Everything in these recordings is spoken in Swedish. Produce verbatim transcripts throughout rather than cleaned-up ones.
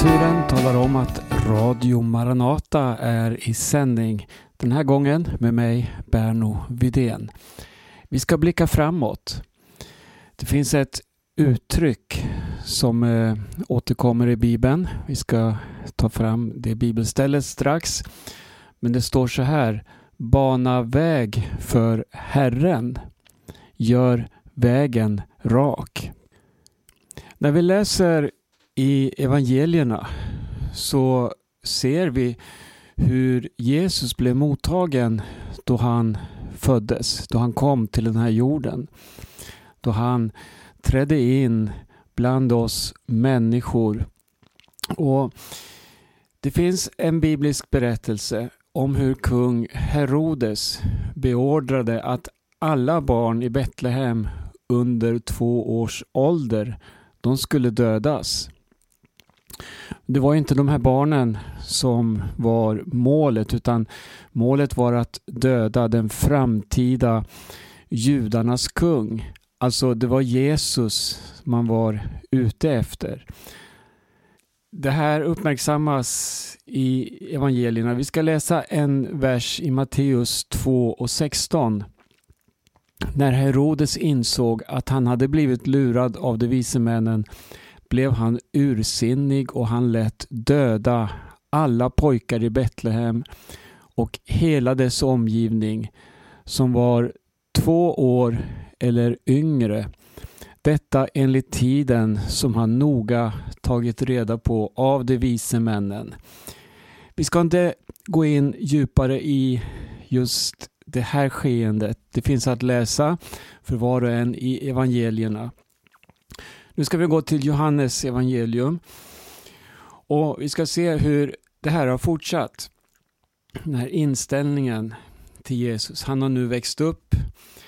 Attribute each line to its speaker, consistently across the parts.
Speaker 1: Signaturen talar om att Radio Maranata är i sändning. Den här gången med mig, Berno Widén. Vi ska blicka framåt. Det finns ett uttryck som eh, återkommer i Bibeln. Vi ska ta fram det bibelstället strax. Men det står så här: bana väg för Herren. Gör vägen rak. När vi läser i evangelierna så ser vi hur Jesus blev mottagen då han föddes, då han kom till den här jorden. Då han trädde in bland oss människor. Och det finns en biblisk berättelse om hur kung Herodes beordrade att alla barn i Betlehem under två års ålder, de skulle dödas. Det var inte de här barnen som var målet, utan målet var att döda den framtida judarnas kung. Alltså det var Jesus man var ute efter. Det här uppmärksammas i evangelierna. Vi ska läsa en vers i Matteus två och sexton. När Herodes insåg att han hade blivit lurad av de vise männen blev han ursinnig och han lät döda alla pojkar i Betlehem och hela dess omgivning som var två år eller yngre. Detta enligt tiden som han noga tagit reda på av de vise männen. Vi ska inte gå in djupare i just det här skeendet. Det finns att läsa för var och en i evangelierna. Nu ska vi gå till Johannes evangelium och vi ska se hur det här har fortsatt. Den här inställningen till Jesus. Han har nu växt upp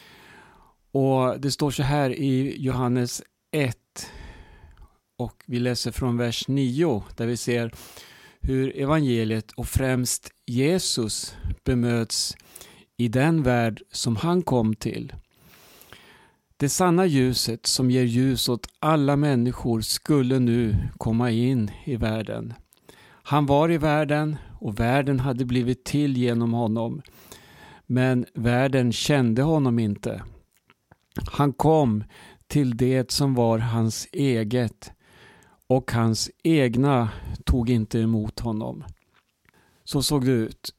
Speaker 1: och det står så här i Johannes ett och vi läser från vers nio där vi ser hur evangeliet och främst Jesus bemöts i den värld som han kom till. Det sanna ljuset som ger ljus åt alla människor skulle nu komma in i världen. Han var i världen och världen hade blivit till genom honom. Men världen kände honom inte. Han kom till det som var hans eget och hans egna tog inte emot honom. Så såg det ut.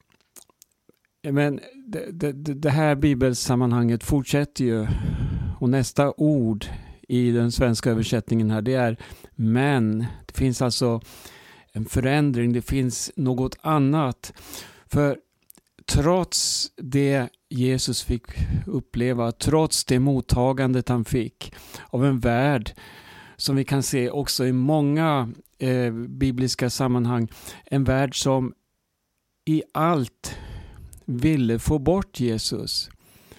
Speaker 1: Men det, det, det här bibelsammanhanget fortsätter ju. Och nästa ord i den svenska översättningen här, det är men. Det finns alltså en förändring, det finns något annat. För trots det Jesus fick uppleva, trots det mottagandet han fick av en värld som vi kan se också i många eh, bibliska sammanhang, en värld som i allt ville få bort Jesus.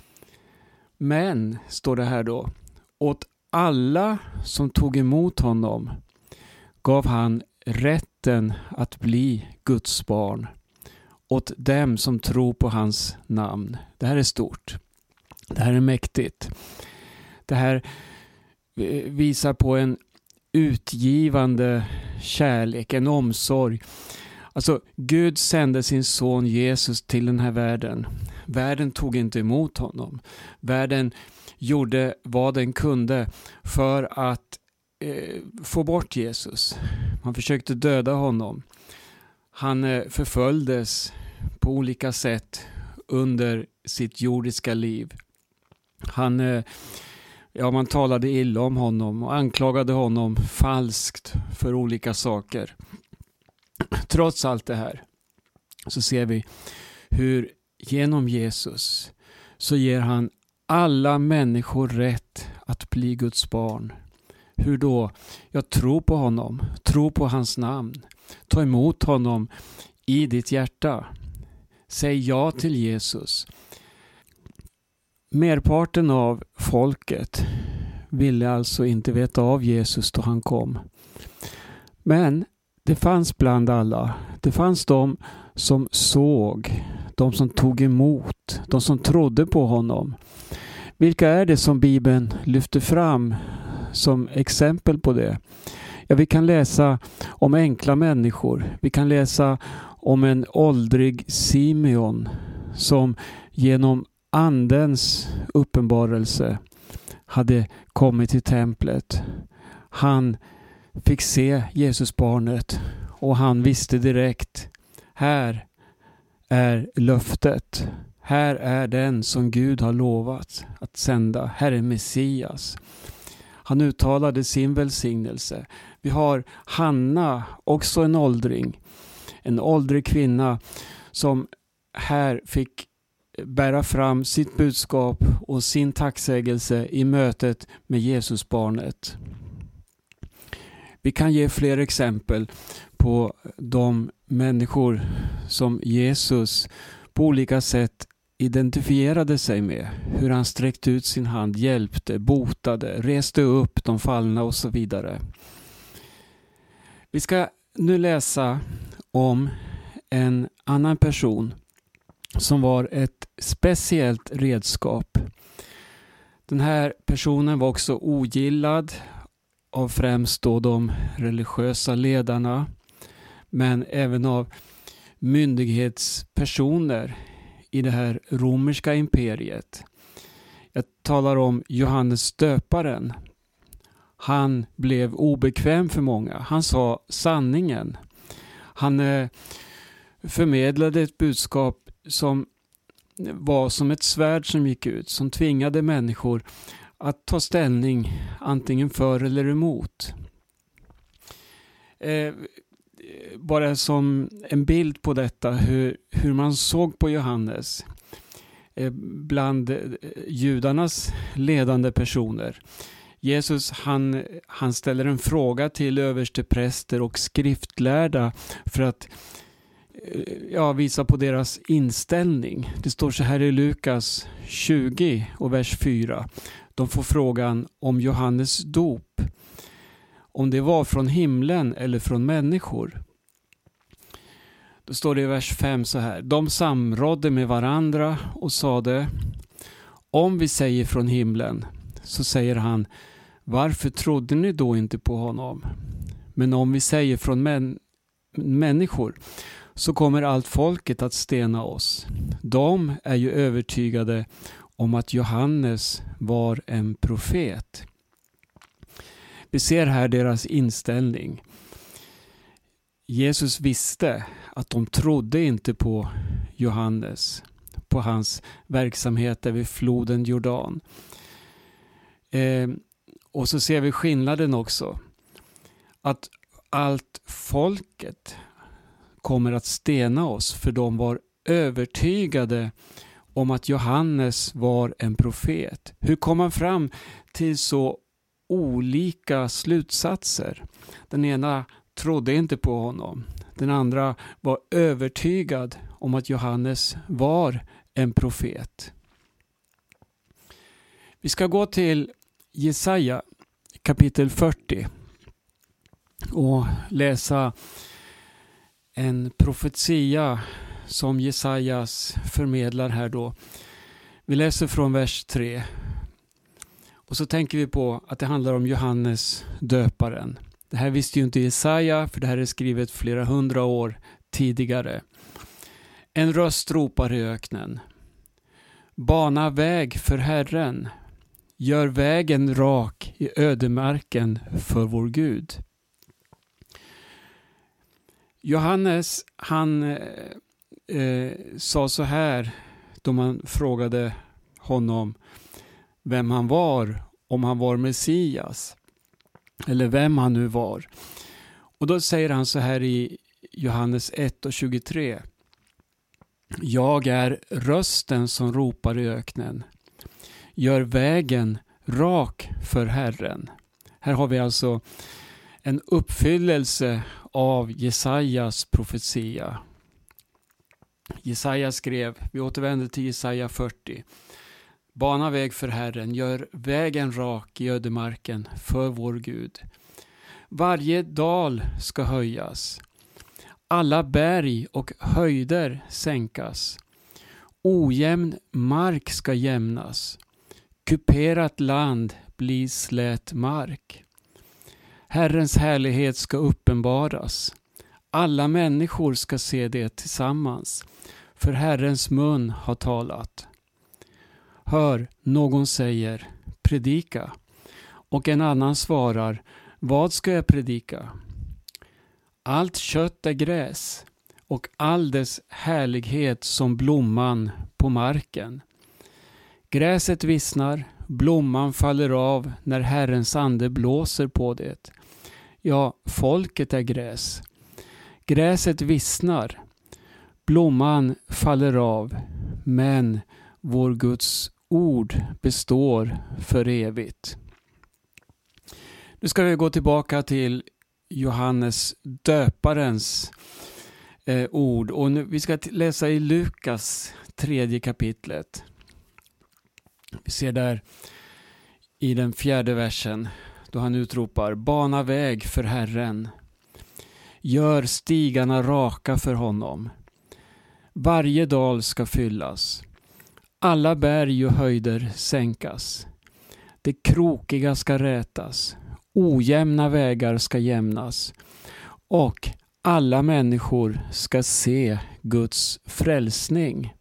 Speaker 1: Men, står det här då, åt alla som tog emot honom gav han rätten att bli Guds barn. Åt dem som tror på hans namn. Det här är stort. Det här är mäktigt. Det här visar på en utgivande kärlek, en omsorg. Alltså, Gud sände sin son Jesus till den här världen. Världen tog inte emot honom. Världen gjorde vad den kunde för att eh, få bort Jesus. Man försökte döda honom. Han eh, förföljdes på olika sätt under sitt jordiska liv. Han, eh, ja, man talade illa om honom och anklagade honom falskt för olika saker. Trots allt det här så ser vi hur genom Jesus så ger han alla människor rätt att bli Guds barn. Hur då? Jag tror på honom, tro på hans namn. Ta emot honom i ditt hjärta. Säg ja till Jesus. Merparten av folket ville alltså inte veta av Jesus då han kom. Men det fanns bland alla, det fanns de som såg, de som tog emot, de som trodde på honom. Vilka är det som Bibeln lyfter fram som exempel på det? Ja, vi kan läsa om enkla människor. Vi kan läsa om en åldrig Simeon som genom andens uppenbarelse hade kommit till templet. Han fick se Jesusbarnet och han visste direkt, här är löftet. Här är den som Gud har lovat att sända. Här är Messias. Han uttalade sin välsignelse. Vi har Hanna, också en åldring. En åldrig kvinna som här fick bära fram sitt budskap och sin tacksägelse i mötet med Jesusbarnet. Vi kan ge fler exempel på de människor som Jesus på olika sätt identifierade sig med. Hur han sträckte ut sin hand, hjälpte, botade, reste upp de fallna och så vidare. Vi ska nu läsa om en annan person som var ett speciellt redskap. Den här personen var också ogillad av främst då de religiösa ledarna, men även av myndighetspersoner i det här romerska imperiet. Jag talar om Johannes döparen. Han blev obekväm för många. Han sa sanningen. Han eh, förmedlade ett budskap som var som ett svärd som gick ut, som tvingade människor att ta ställning antingen för eller emot. Eh, bara som en bild på detta, hur, hur man såg på Johannes eh, bland judarnas ledande personer. Jesus han, han ställer en fråga till överstepräster och skriftlärda för att ja, visa på deras inställning. Det står så här i Lukas tjugo och vers fyra. De får frågan om Johannes dop, om det var från himlen eller från människor. Då står det i vers fem så här. De samrådde med varandra och sade, om vi säger från himlen, så säger han, varför trodde ni då inte på honom? Men om vi säger från män, människor, så kommer allt folket att stena oss. De är ju övertygade om att Johannes var en profet. Vi ser här deras inställning. Jesus visste att de trodde inte på Johannes, på hans verksamheter vid floden Jordan. Eh, och så ser vi skillnaden också. Att allt folket kommer att stena oss, för de var övertygade om att Johannes var en profet. Hur kom man fram till så olika slutsatser? Den ena trodde inte på honom. Den andra var övertygad om att Johannes var en profet. Vi ska gå till Jesaja kapitel fyrtio och läsa en profetia som Jesajas förmedlar här då. Vi läser från vers tre. Och så tänker vi på att det handlar om Johannes döparen. Det här visste ju inte Jesaja, för det här är skrivet flera hundra år tidigare. En röst ropar i öknen. Bana väg för Herren. Gör vägen rak i ödemarken för vår Gud. Johannes han eh, sa så här då man frågade honom vem han var, om han var Messias eller vem han nu var. Och då säger han så här i Johannes ett och tjugotre. Jag är rösten som ropar i öknen. Gör vägen rak för Herren. Här har vi alltså en uppfyllelse av Jesajas profetia. Jesaja skrev, vi återvänder till Jesaja fyrtio. Bana väg för Herren, gör vägen rak i ödemarken för vår Gud. Varje dal ska höjas. Alla berg och höjder sänkas. Ojämn mark ska jämnas. Kuperat land blir slät mark. Herrens härlighet ska uppenbaras. Alla människor ska se det tillsammans, för Herrens mun har talat. Hör, någon säger, predika. Och en annan svarar, vad ska jag predika? Allt kött är gräs, och all dess härlighet som blomman på marken. Gräset vissnar, blomman faller av när Herrens ande blåser på det. Ja, folket är gräs. Gräset vissnar, blomman faller av, men vår Guds ord består för evigt. Nu ska vi gå tillbaka till Johannes döparens eh, ord. Och nu, vi ska t- läsa i Lukas tredje kapitlet. Vi ser där i den fjärde versen då han utropar: bana väg för Herren. Gör stigarna raka för honom. Varje dal ska fyllas. Alla berg och höjder sänkas. Det krokiga ska rätas. Ojämna vägar ska jämnas. Och alla människor ska se Guds frälsning.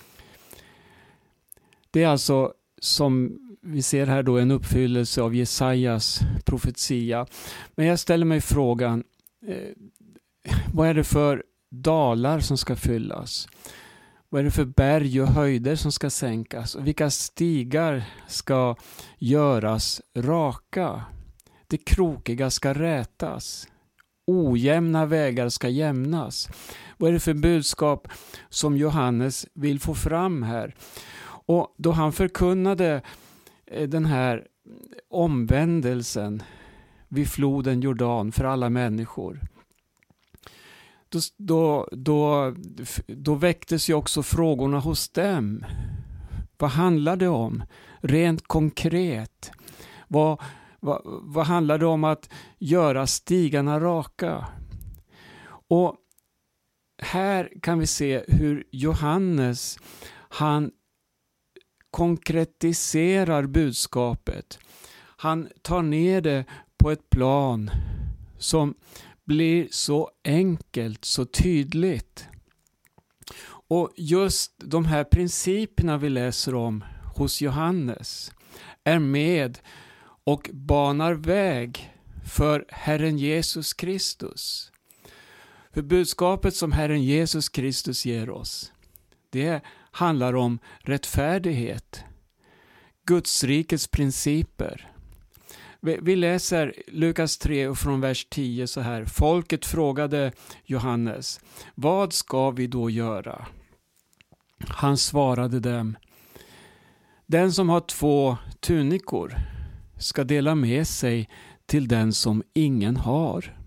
Speaker 1: Det är alltså, som vi ser här då, en uppfyllelse av Jesajas profetia. Men jag ställer mig frågan, eh, vad är det för dalar som ska fyllas? Vad är det för berg och höjder som ska sänkas? Och vilka stigar ska göras raka? Det krokiga ska rätas. Ojämna vägar ska jämnas. Vad är det för budskap som Johannes vill få fram här? Och då han förkunnade den här omvändelsen vid floden Jordan för alla människor, Då, då, då, då väcktes ju också frågorna hos dem. Vad handlar det om? Rent konkret. Vad, vad, vad handlar det om att göra stigarna raka? Och här kan vi se hur Johannes, han konkretiserar budskapet. Han tar ner det på ett plan som blir så enkelt, så tydligt. Och just de här principerna vi läser om hos Johannes är med och banar väg för Herren Jesus Kristus. För budskapet som Herren Jesus Kristus ger oss, det handlar om rättfärdighet, Guds rikets principer. Vi läser Lukas tre och från vers tio så här. Folket frågade Johannes: vad ska vi då göra? Han svarade dem: den som har två tunikor ska dela med sig till den som ingen har.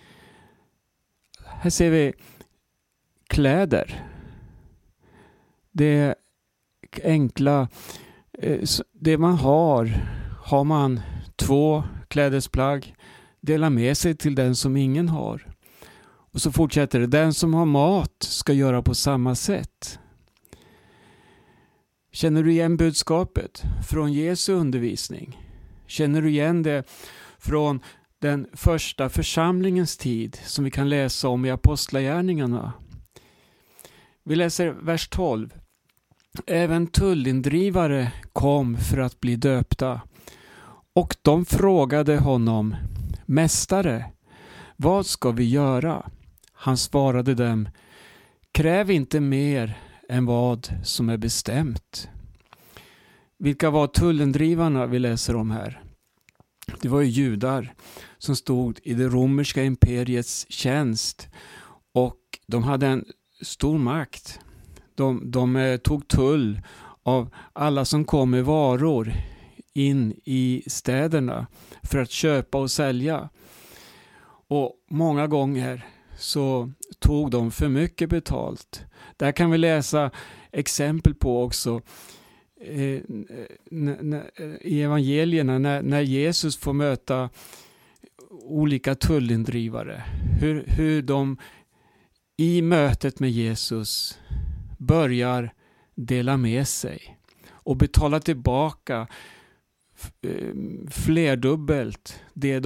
Speaker 1: Här ser vi kläder. Det enkla, det man har, har man två klädesplagg, dela med sig till den som ingen har. Och så fortsätter det: den som har mat ska göra på samma sätt. Känner du igen budskapet från Jesu undervisning? Känner du igen det från den första församlingens tid som vi kan läsa om i Apostlagärningarna? Vi läser vers tolv. Även tullindrivare kom för att bli döpta. Och de frågade honom: mästare, vad ska vi göra? Han svarade dem: kräv inte mer än vad som är bestämt. Vilka var tullindrivarna vi läser om här? Det var ju judar som stod i det romerska imperiets tjänst, och de hade en stor makt. De, de tog tull av alla som kom med varor in i städerna för att köpa och sälja. Och många gånger så tog de för mycket betalt. Där kan vi läsa exempel på också eh, i evangelierna när, när Jesus får möta olika tullindrivare. Hur, hur de i mötet med Jesus börjar dela med sig och betala tillbaka flerdubbelt det de har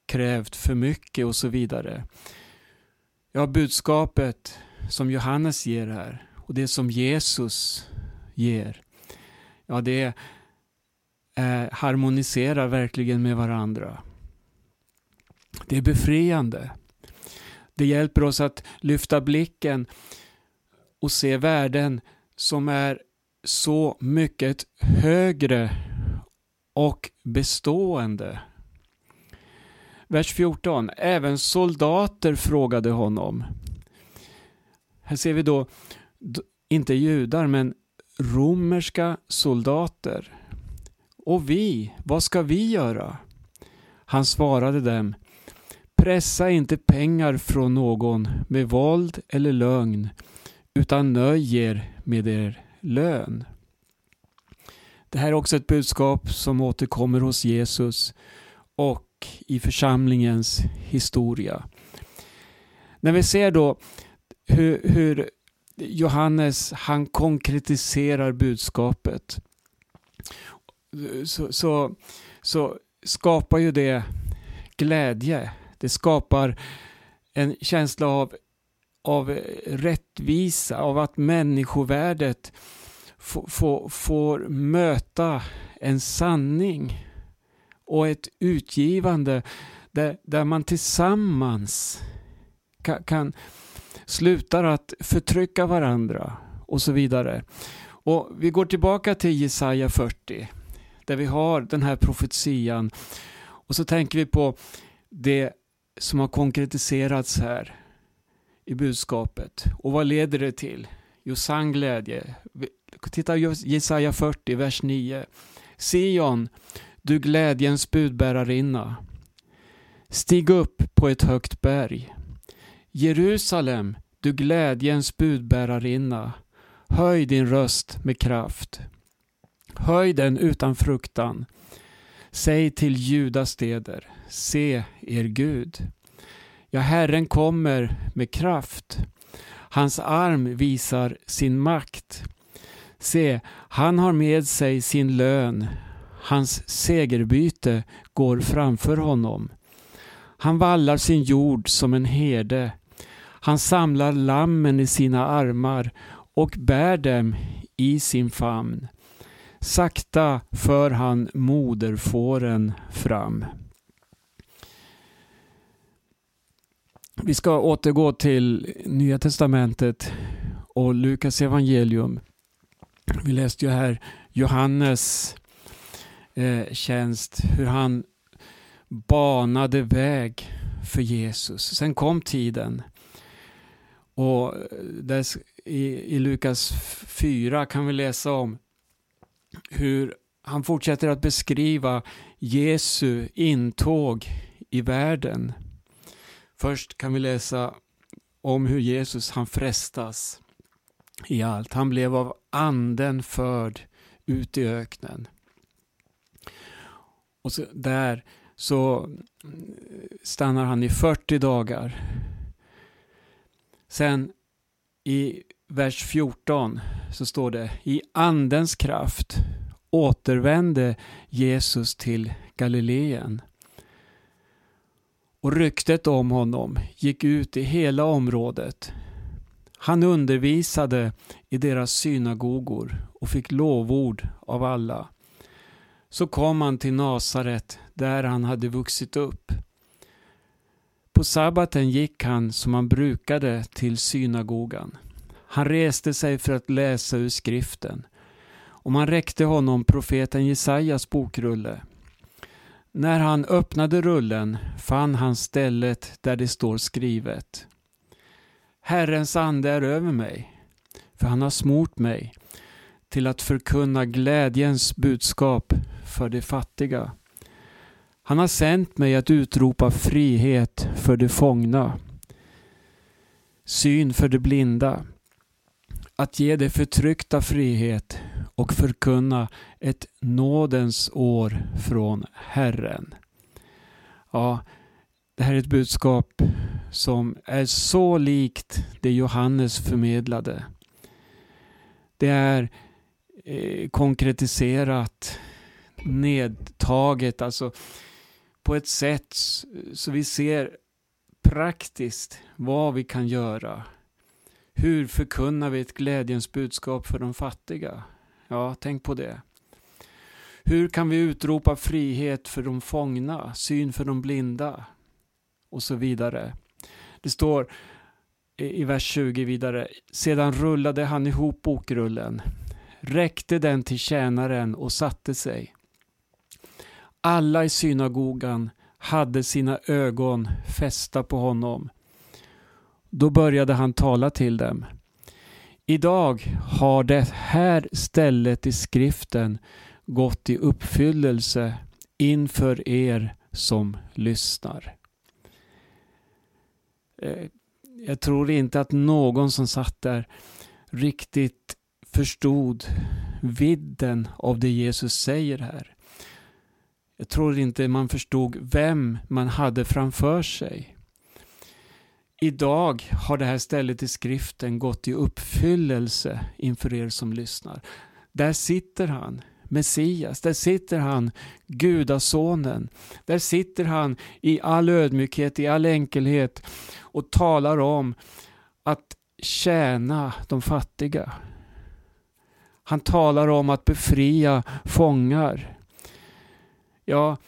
Speaker 1: krävt för mycket och så vidare. Ja, budskapet som Johannes ger här och det som Jesus ger, ja, det är, harmoniserar verkligen med varandra. Det är befriande. Det hjälper oss att lyfta blicken och se värden som är så mycket högre och bestående. Vers fjorton. Även soldater frågade honom. Här ser vi då inte judar men romerska soldater. Och vi, vad ska vi göra? Han svarade dem: pressa inte pengar från någon med våld eller lögn, utan nöj er med er lön. Det här är också ett budskap som återkommer hos Jesus och i församlingens historia. När vi ser då hur, hur Johannes han konkretiserar budskapet, så, så, så skapar ju det glädje. Det skapar en känsla av, av rättvisa, av att människovärdet får, får, får möta en sanning och ett utgivande där, där man tillsammans kan, kan sluta att förtrycka varandra och så vidare. Och vi går tillbaka till Jesaja fyrtio där vi har den här profetian och så tänker vi på det som har konkretiserats här i budskapet. Och vad leder det till? Jo, sann glädje. Titta Jesaja fyrtio, vers nio. Sion, du glädjens budbärarinna. Stig upp på ett högt berg. Jerusalem, du glädjens budbärarinna. Höj din röst med kraft. Höj den utan fruktan. Säg till Judas städer, se er Gud. Ja, Herren kommer med kraft. Hans arm visar sin makt. Se, han har med sig sin lön. Hans segerbyte går framför honom. Han vallar sin jord som en herde. Han samlar lammen i sina armar och bär dem i sin famn. Sakta för han moderfåren fram. Vi ska återgå till Nya testamentet och Lukas evangelium. Vi läste ju här Johannes eh, tjänst, hur han banade väg för Jesus. Sen kom tiden. Och dess, i, i Lukas fyra kan vi läsa om hur han fortsätter att beskriva Jesu intåg i världen. Först kan vi läsa om hur Jesus han frestas i allt. Han blev av anden förd ut i öknen. Och så där så stannar han i fyrtio dagar. Sen i vers fjorton så står det: i andens kraft återvände Jesus till Galileen. Och ryktet om honom gick ut i hela området. Han undervisade i deras synagogor och fick lovord av alla. Så kom han till Nasaret där han hade vuxit upp. På sabbaten gick han som han brukade till synagogan. Han reste sig för att läsa ur skriften. Och man räckte honom profeten Jesajas bokrulle. När han öppnade rullen fann han stället där det står skrivet: Herrens ande är över mig, för han har smort mig till att förkunna glädjens budskap för de fattiga. Han har sänt mig att utropa frihet för de fångna, syn för de blinda, att ge de förtryckta frihet och förkunna ett nådens år från Herren. Ja, det här är ett budskap som är så likt det Johannes förmedlade. Det är eh, konkretiserat, nedtaget, alltså på ett sätt så vi ser praktiskt vad vi kan göra. Hur förkunnar vi ett glädjens budskap för de fattiga? Ja, tänk på det. Hur kan vi utropa frihet för de fångna, syn för de blinda och så vidare. Det står i vers tjugo vidare: sedan rullade han ihop bokrullen, räckte den till tjänaren och satte sig. Alla i synagogan hade sina ögon fästa på honom. Då började han tala till dem. Idag har det här stället i skriften gått i uppfyllelse inför er som lyssnar. Jag tror inte att någon som satt där riktigt förstod vidden av det Jesus säger här. Jag tror inte man förstod vem man hade framför sig. Idag har det här stället i skriften gått i uppfyllelse inför er som lyssnar. Där sitter han, Messias. Där sitter han, Gudasonen. Där sitter han i all ödmjukhet, i all enkelhet och talar om att tjäna de fattiga. Han talar om att befria fångar. Ja,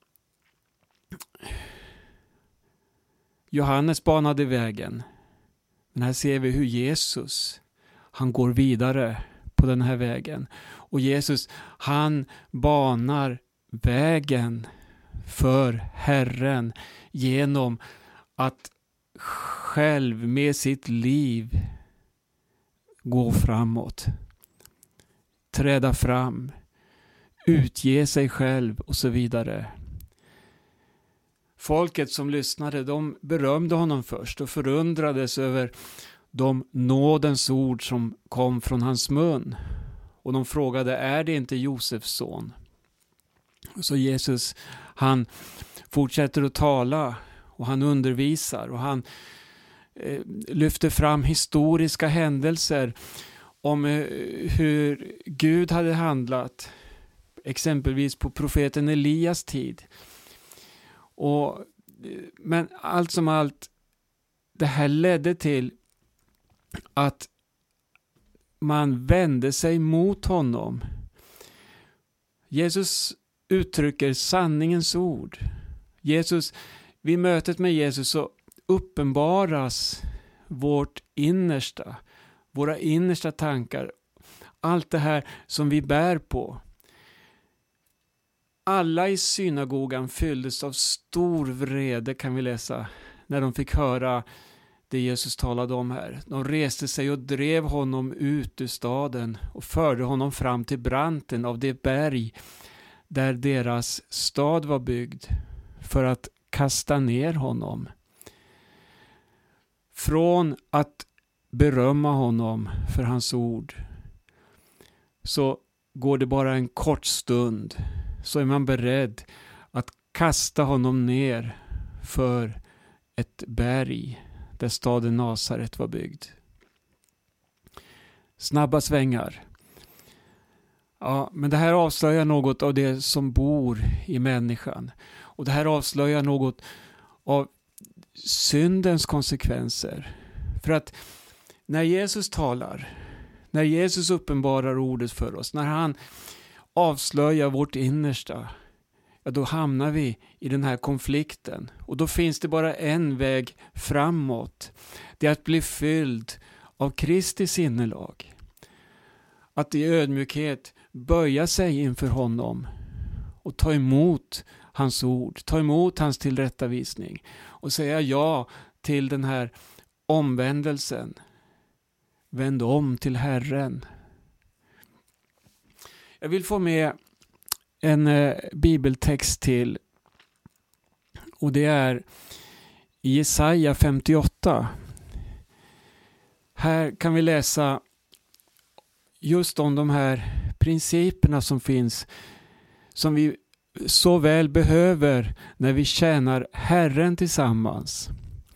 Speaker 1: Johannes banade vägen. Men här ser vi hur Jesus, han går vidare på den här vägen. Och Jesus, han banar vägen för Herren genom att själv med sitt liv gå framåt. Träda fram. Utge sig själv och så vidare. Folket som lyssnade, de berömde honom först och förundrades över de nådens ord som kom från hans mun. Och de frågade, är det inte Josefs son? Så Jesus, han fortsätter att tala och han undervisar och han eh, lyfter fram historiska händelser om eh, hur Gud hade handlat. Exempelvis på profeten Elias tid. Och, men allt som allt, det här ledde till att man vände sig mot honom. Jesus uttrycker sanningens ord. Jesus, vid mötet med Jesus så uppenbaras vårt innersta, våra innersta tankar. Allt det här som vi bär på. Alla i synagogan fylldes av stor vrede, kan vi läsa, när de fick höra det Jesus talade om här. De reste sig och drev honom ut ur staden och förde honom fram till branten av det berg där deras stad var byggd för att kasta ner honom. Från att berömma honom för hans ord så går det bara en kort stund, så är man beredd att kasta honom ner för ett berg där staden Nasaret var byggd. Snabba svängar. Ja, men det här avslöjar något av det som bor i människan. Och det här avslöjar något av syndens konsekvenser. För att när Jesus talar, när Jesus uppenbarar ordet för oss, när han avslöjar vårt innersta, ja, då hamnar vi i den här konflikten. Och då finns det bara en väg framåt. Det är att bli fylld av Kristi sinnelag. Att i ödmjukhet böja sig inför honom och ta emot hans ord, ta emot hans tillrättavisning och säga ja till den här omvändelsen. Vänd om till Herren. Jag vill få med en eh, bibeltext till, och det är i Jesaja femtioåtta. Här kan vi läsa just om de här principerna som finns, som vi så väl behöver när vi tjänar Herren tillsammans.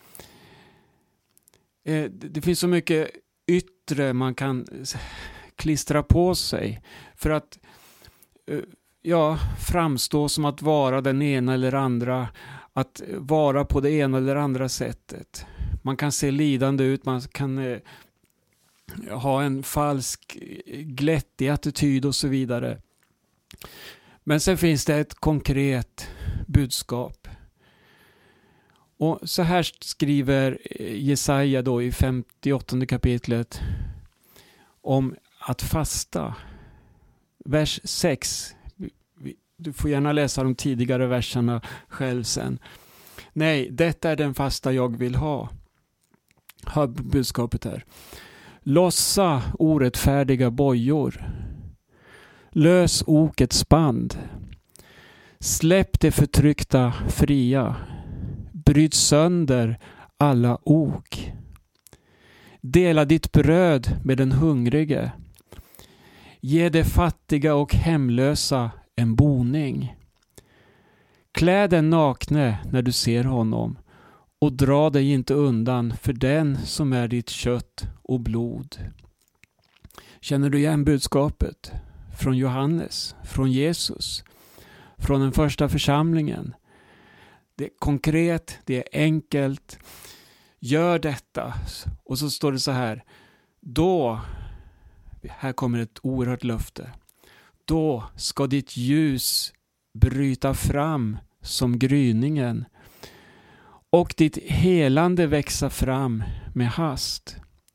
Speaker 1: Eh, det finns så mycket yttre man kan klistra på sig för att ja, framstå som att vara den ena eller andra, att vara på det ena eller andra sättet. Man kan se lidande ut, man kan eh, ha en falsk, glättig attityd och så vidare. Men sen finns det ett konkret budskap. Och så här skriver Jesaja då i femtioåttonde kapitlet om att fasta. Vers sex. Du får gärna läsa de tidigare verserna själv sen. Nej, detta är den fasta jag vill ha. Hör budskapet här. Lossa orättfärdiga bojor. Lös okets band. Släpp det förtryckta fria. Bryt sönder alla ok. Dela ditt bröd med den hungrige. Ge de fattiga och hemlösa en boning. Klä den nakne när du ser honom och dra dig inte undan för den som är ditt kött och blod. Känner du igen budskapet från Johannes, från Jesus, från den första församlingen? Det är konkret, det är enkelt. Gör detta. Och så står det så här. Då, här kommer ett oerhört löfte. Då ska ditt ljus bryta fram som gryningen och ditt helande växa fram med hast.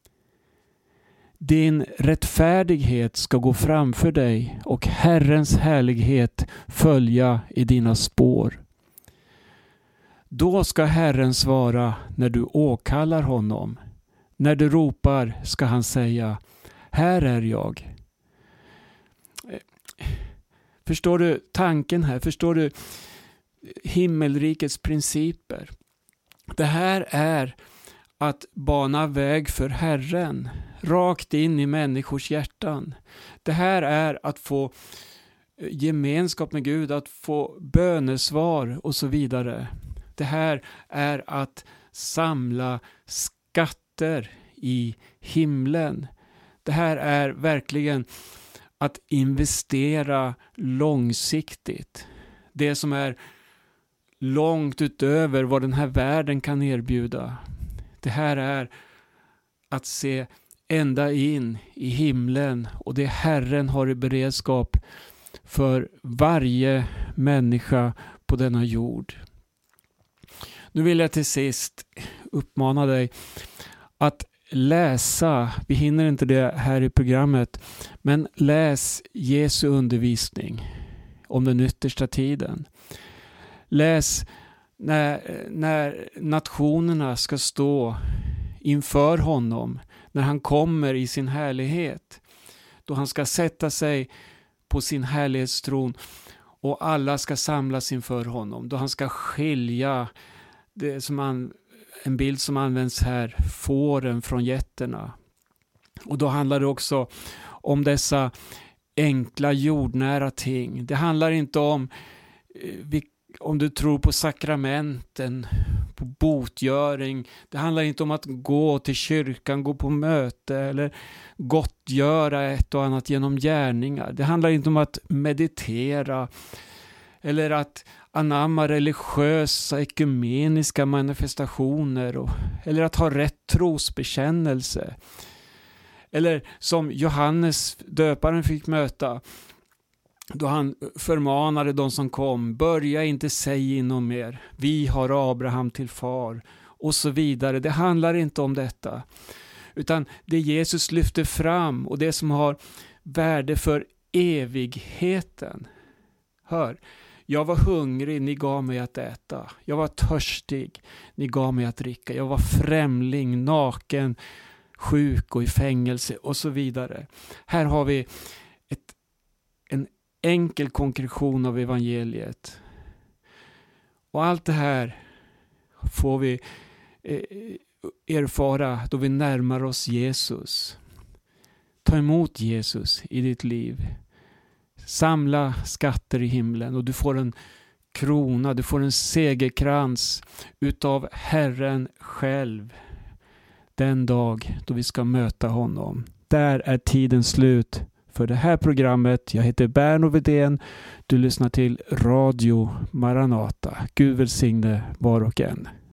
Speaker 1: Din rättfärdighet ska gå framför dig och Herrens härlighet följa i dina spår. Då ska Herren svara när du åkallar honom. När du ropar ska han säga, här är jag. Förstår du tanken här? Förstår du himmelrikets principer? Det här är att bana väg för Herren, rakt in i människors hjärtan. Det här är att få gemenskap med Gud, att få bönesvar och så vidare. Det här är att samla skatter i himlen. Det här är verkligen att investera långsiktigt. Det som är långt utöver vad den här världen kan erbjuda. Det här är att se ända in i himlen och det Herren har i beredskap för varje människa på denna jord. Nu vill jag till sist uppmana dig att läsa, vi hinner inte det här i programmet, men läs Jesu undervisning om den yttersta tiden. Läs när, när nationerna ska stå inför honom, när han kommer i sin härlighet, då han ska sätta sig på sin härlighetstron och alla ska samlas inför honom, då han ska skilja det som an, en bild som används här, fåren från getterna. Och då handlar det också om dessa enkla jordnära ting. Det handlar inte om om du tror på sakramenten, på botgöring. Det handlar inte om att gå till kyrkan, gå på möte eller gottgöra ett och annat genom gärningar. Det handlar inte om att meditera eller att anamma religiösa ekumeniska manifestationer och, eller att ha rätt trosbekännelse. Eller som Johannes döparen fick möta då han förmanade de som kom, börja inte säga inom er, vi har Abraham till far och så vidare. Det handlar inte om detta, utan det Jesus lyfter fram och det som har värde för evigheten. Hör, jag var hungrig, ni gav mig att äta. Jag var törstig, ni gav mig att dricka. Jag var främling, naken, sjuk och i fängelse och så vidare. Här har vi ett, en enkel konkretion av evangeliet. Och allt det här får vi erfara då vi närmar oss Jesus. Ta emot Jesus i ditt liv. Samla skatter i himlen och du får en krona, du får en segerkrans utav Herren själv. Den dag då vi ska möta honom. Där är tiden slut för det här programmet. Jag heter Berno Widén. Du lyssnar till Radio Maranata. Gud välsigne var och en.